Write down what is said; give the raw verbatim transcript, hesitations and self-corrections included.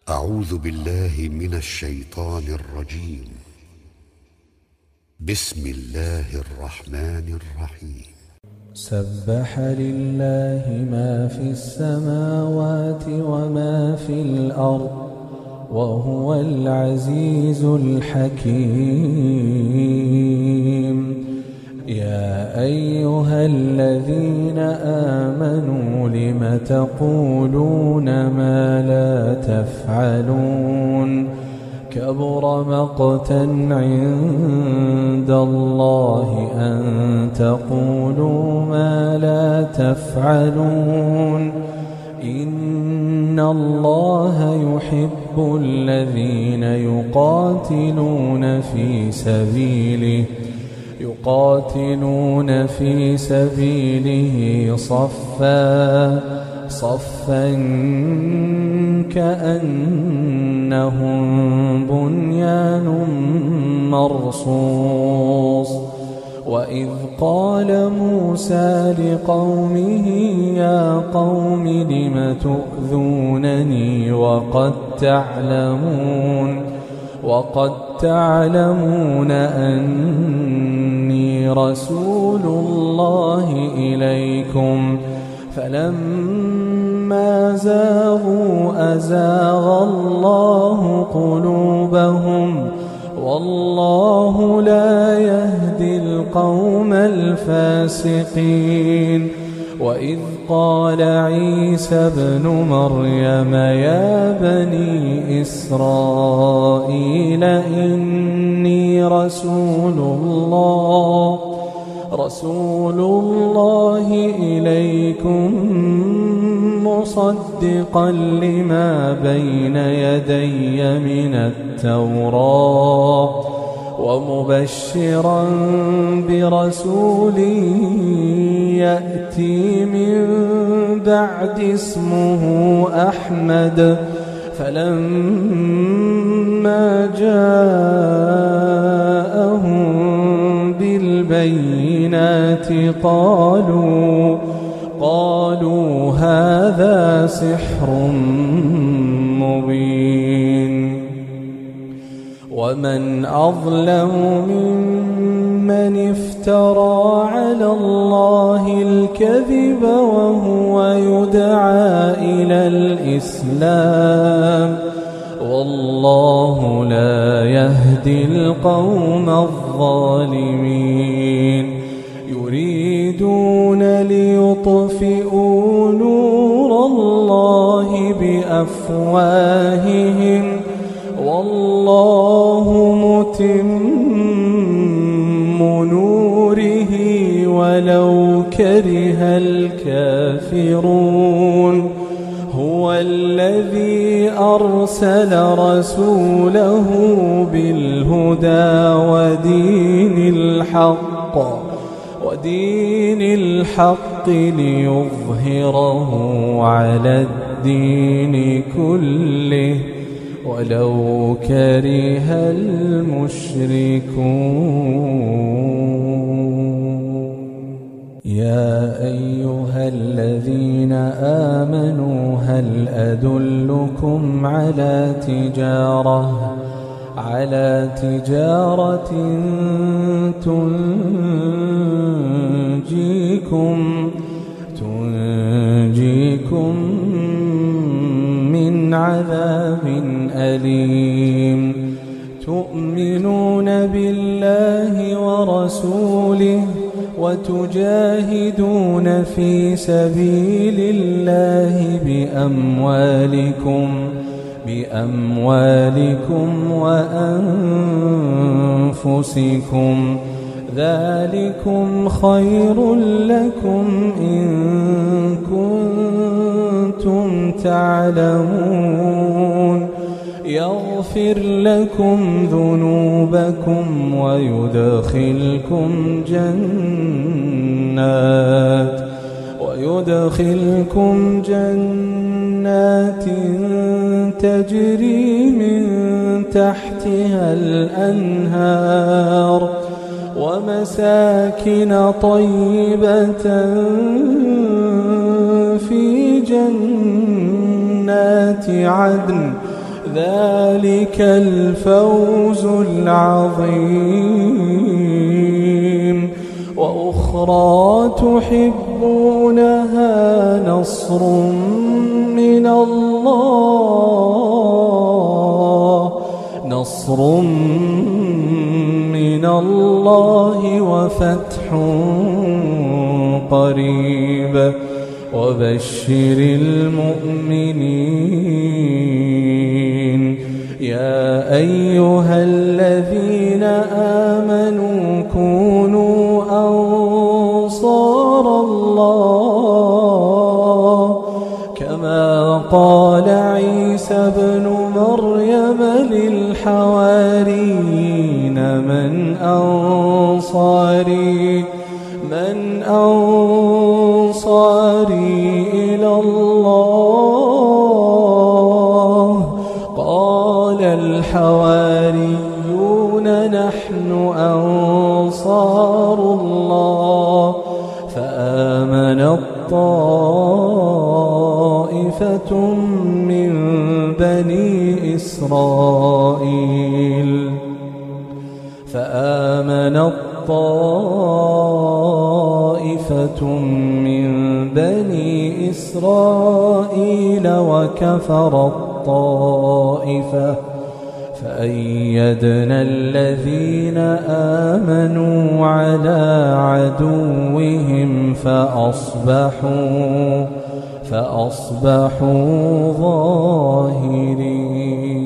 أعوذ بالله من الشيطان الرجيم. بسم الله الرحمن الرحيم. سبح لله ما في السماوات وما في الأرض وهو العزيز الحكيم. يا أيها الذين آمنوا لم تقولون ما لا تفعلون كبر مقتا عند الله أن تقولوا ما لا تفعلون. إن الله يحب الذين يقاتلون في سبيله يقاتلون في سبيله صفا صفا كأنهم بنيان مرصوص. وإذ قال موسى لقومه يا قوم لم تؤذونني وقد تعلمون وقد تعلمون أني رسول الله إليكم فلما زاغوا أزاغ الله قلوبهم والله لا يهدي القوم الفاسقين. وإذ قال عيسى ابن مريم يا بني إسرائيل إني رسول الله رسول الله إليكم مصدقا لما بين يدي من التوراة ومبشرا برسول يأتي من بعد اسمه أحمد. فلما جاءهم بالبينات قالوا قالوا هذا سحر مبين. ومن أظلم ممن افترى على الله الكذب وهو يدعى إلى الإسلام والله لا يهدي القوم الظالمين. يريدون ليطفئوا نور الله بأفواههم والله متم نوره ولو كره الكافرون. هو الذي أرسل رسوله بالهدى ودين الحق ودين الحق ليظهره على الدين كله ولو كره المشركون. يا أيها الذين آمنوا هل أدلكم على تجارة على تجارة تنجيكم تنجيكم من عذاب أليم. تؤمنون بالله ورسوله وتجاهدون في سبيل الله بأموالكم بأموالكم وأنفسكم ذلكم خير لكم إن كنتم تعلمون. يغفر لكم ذنوبكم ويدخلكم جنات ويدخلكم جنات تجري من تحتها الأنهار ومساكن طيبة في جنات عدن ذلك الفوز العظيم. وأخرى تحبونها نصر من الله نصر من الله وفتح قريب وبشر المؤمنين. يا أيها الذين آمنوا كونوا أنصار الله كما قال عيسى ابن مريم للحواريين من أنصاري من أنصاري إلى الله قال الحواريون نحن أنصار الله. فآمنت طائفة من بني إسرائيل فآمنت طائفة من بني إسرائيل وكفرت طائفة فأيدنا الذين آمنوا على عدوهم فأصبحوا فأصبحوا ظاهرين.